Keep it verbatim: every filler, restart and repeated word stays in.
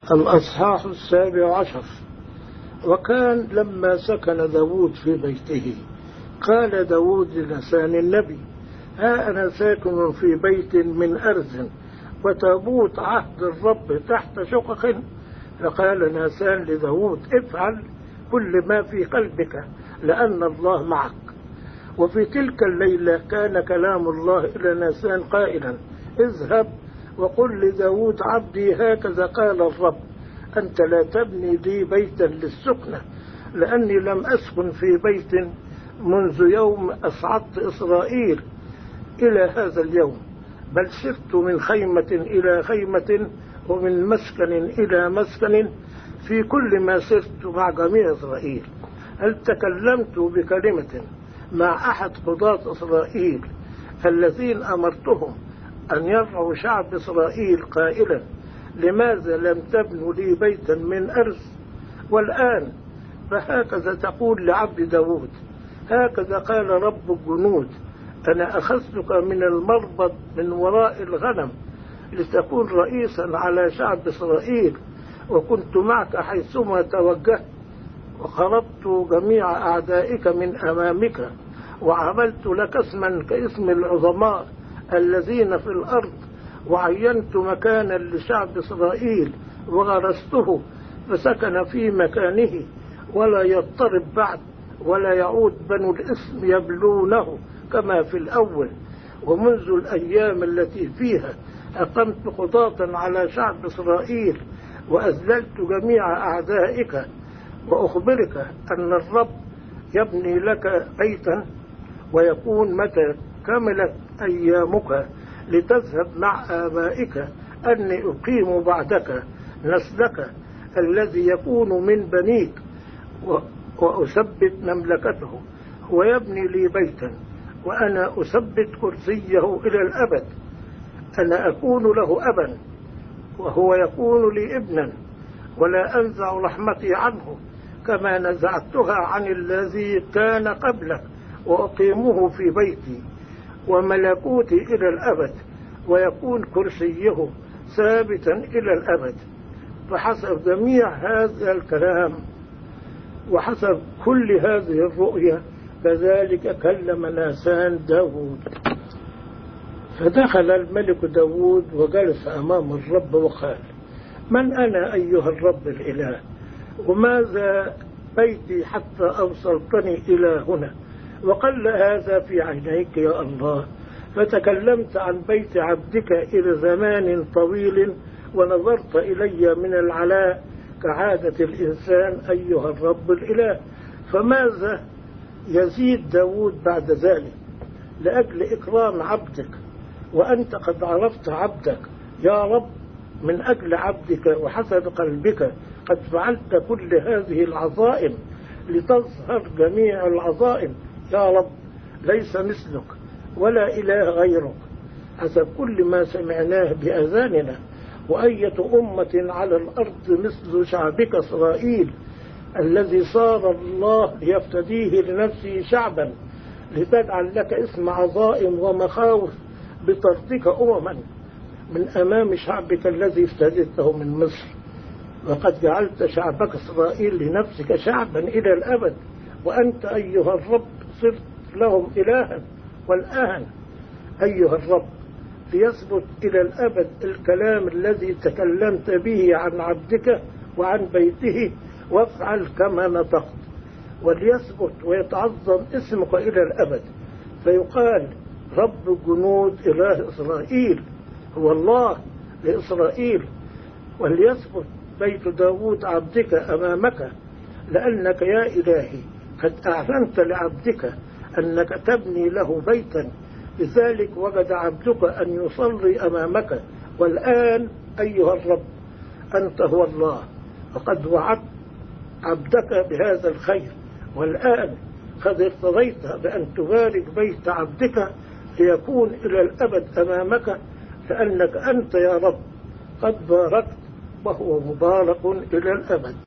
الأصحاح السابع عشر. وكان لما سكن داود في بيته قال داود لنسان النبي: ها أنا ساكن في بيت من أرز وتابوت عهد الرب تحت شقق. فقال ناسان لداود: افعل كل ما في قلبك لأن الله معك. وفي تلك الليلة كان كلام الله إلى ناسان قائلا: اذهب وقل لداود عبدي هكذا قال الرب: أنت لا تبني لي بيتا للسكنة، لأني لم أسكن في بيت منذ يوم أصعدت إسرائيل إلى هذا اليوم، بل سرت من خيمة إلى خيمة ومن مسكن إلى مسكن في كل ما سرت مع جميع إسرائيل. هل تكلمت بكلمة مع أحد قضاة إسرائيل الذين أمرتهم أن يرعوا شعب إسرائيل قائلا: لماذا لم تبنوا لي بيتا من أرز؟ والآن فهكذا تقول لعبد داود: هكذا قال رب الجنود: أنا أخذتك من المربض من وراء الغنم لتكون رئيسا على شعب إسرائيل، وكنت معك حيثما توجهت، وخربت جميع أعدائك من أمامك، وعملت لك اسما كاسم العظماء الذين في الأرض، وعينت مكانا لشعب إسرائيل وغرسته فسكن في مكانه ولا يضطرب بعد، ولا يعود بنو الاسم يبلونه كما في الأول. ومنذ الأيام التي فيها أقمت قضاة على شعب إسرائيل وأذللت جميع أعدائك. وأخبرك أن الرب يبني لك بيتا، ويكون متى كملت أيامك لتذهب مع آبائك أني أقيم بعدك نسلك الذي يكون من بنيك وأثبت مملكته، ويبني لي بيتا وأنا أثبت كرسيه إلى الأبد. أنا أكون له أبا وهو يكون لي ابنا، ولا أنزع رحمتي عنه كما نزعتها عن الذي كان قبلك، وأقيمه في بيتي وملكوتي إلى الأبد، ويكون كرسيه ثابتا إلى الأبد. فحسب جميع هذا الكلام وحسب كل هذه الرؤية كذلك كلم ناسان داود. فدخل الملك داود وجلس أمام الرب وقال: من أنا أيها الرب الإله؟ وماذا بيتي حتى أوصلتني إلى هنا؟ وقل هذا في عينيك يا الله؟ فتكلمت عن بيت عبدك إلى زمان طويل، ونظرت إلي من العلاء كعادة الإنسان أيها الرب الإله. فماذا يزيد داود بعد ذلك لأجل إكرام عبدك؟ وأنت قد عرفت عبدك يا رب، من أجل عبدك وحسب قلبك قد فعلت كل هذه العظائم لتظهر جميع العظائم يا رب. ليس مثلك ولا إله غيرك حسب كل ما سمعناه بأذاننا. وأية أمة على الأرض مثل شعبك إسرائيل الذي صار الله ليفتديه لنفسه شعبا، لتجعل لك اسم عظائم ومخاوف بطردك أمما من أمام شعبك الذي افتديته من مصر. وقد جعلت شعبك إسرائيل لنفسك شعبا إلى الأبد، وأنت أيها الرب صرت لهم إلها. والآن أيها الرب ليثبت إلى الأبد الكلام الذي تكلمت به عن عبدك وعن بيته، وافعل كما نطقت، وليثبت ويتعظم اسمك إلى الأبد، فيقال رب الجنود إله إسرائيل هو الله لإسرائيل. وليثبت بيت داود عبدك أمامك، لأنك يا إلهي قد أعلنت لعبدك أنك تبني له بيتا، لذلك وجد عبدك أن يصلي أمامك. والآن أيها الرب أنت هو الله، وقد وعدت عبدك بهذا الخير. والآن قد ارتضيت بأن تبارك بيت عبدك ليكون إلى الأبد أمامك، لأنك أنت يا رب قد باركت، وهو مبارك إلى الأبد.